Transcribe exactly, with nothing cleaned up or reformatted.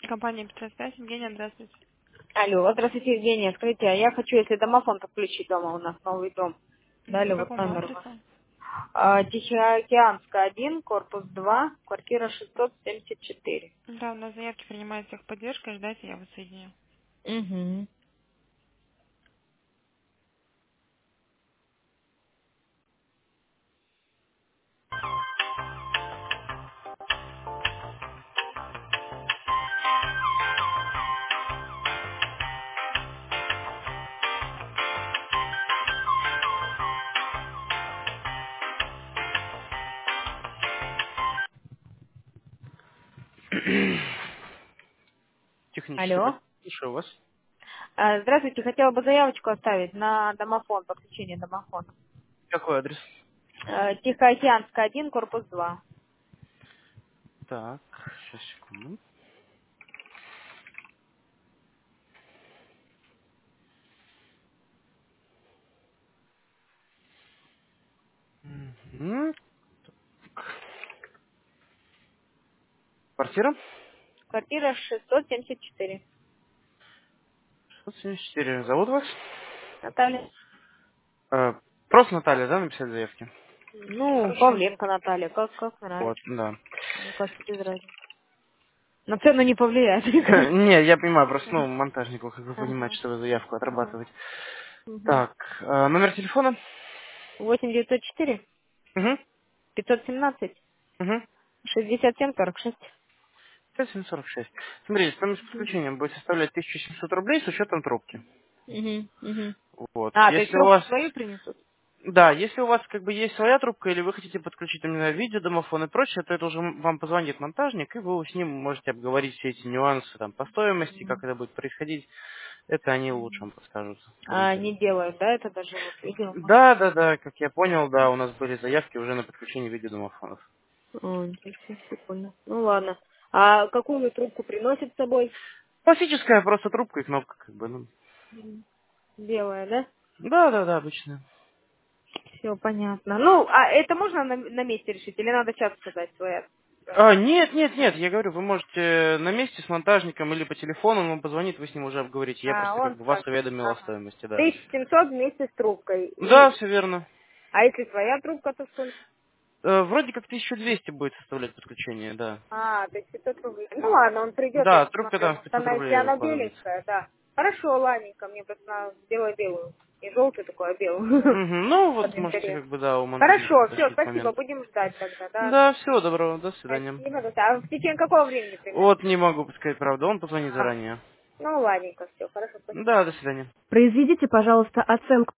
Компания пятьсот пять, Евгения, здравствуйте. Алло, здравствуйте, Евгения. Скажите, а я хочу, если домофон подключить дома, у нас новый дом. М, Дали По вот какому номер. Вот. адресу? А, Тихоокеанская один, корпус два, квартира шестьсот семьдесят четыре. Да, у нас заявки принимает техподдержка, ждайте, я вас соединю. Угу. Технический Алло. поддержка. Слушаю вас. А, здравствуйте, хотела бы заявочку оставить на домофон, подключение домофона. Какой адрес? А, Тихоокеанская один, корпус два. Так, сейчас, секунду. Мгм. Квартира? Квартира шестьсот семьдесят четыре. шестьсот семьдесят четыре. Зовут вас? Наталья. Э, просто Наталья, да, написать заявки? Ну, Хорошо. Павленко Наталья, как, как Вот, нравится. да. Мне кажется, без разницы. На цену не повлияет, мне кажется. Не, я понимаю, просто, ну, монтажнику, как вы понимаете, Ага. что вы заявку Ага. отрабатывать. Угу. Так, э, номер телефона? восемь девятьсот четыре Угу, пятьсот семнадцать угу. шестьдесят семь сорок шесть. пять семь сорок шесть. Смотрите, стоимость Угу. подключения будет составлять тысяча семьсот рублей с учетом трубки. Угу. Угу. Вот. А, то есть Если у трубку вас свою принесут? Да, если у вас как бы есть своя трубка, или вы хотите подключить именно видеодомофон и прочее, то это уже м- вам позвонит монтажник, и вы с ним можете обговорить все эти нюансы там по стоимости, как Мгм. это будет происходить. Это они лучше Мгм. вам подскажут, А, скажите. не делают, да, это даже вот видео можно? Да, да, да, как я понял, да, у нас были заявки уже на подключение видеодомофонов. О, ничего, прикольно. Ну ладно. А какую трубку приносит с собой? Классическая просто трубка и кнопка, как бы, ну. Мгм. Белая, да? Да, да, да, обычная. Все понятно. Ну, а это можно на, на месте решить или надо сейчас сказать своя? А, нет, нет, нет, я говорю, вы можете на месте с монтажником или по телефону, он вам позвонит, вы с ним уже обговорите. Я А, просто как он бы вас скажет. уведомил о Ага. стоимости, да. тысяча семьсот вместе с трубкой. Да, И, все верно. а если своя трубка, то сколько? Э, Вроде как тысяча двести будет составлять подключение, да. А, то есть пятьсот рублей. Ну ладно, он придет, я Да, трубка посмотрю. там в Может, пятьсот она, если рублей она укладывается. беленькая, да. Хорошо, ладненько, мне просто надо белую-белую. Не желтую такую, а белую. Мгм. Ну Под вот, можете интерьер. как бы, да, у монтажника Хорошо, все, уточнить спасибо, момент. будем ждать тогда, да. Да, всего доброго, до свидания. Спасибо. А в течение какого времени примерно? Вот не могу сказать правду, он позвонит А, заранее. ну ладненько, все, хорошо, спасибо. Да, до свидания. Произведите, пожалуйста, оценку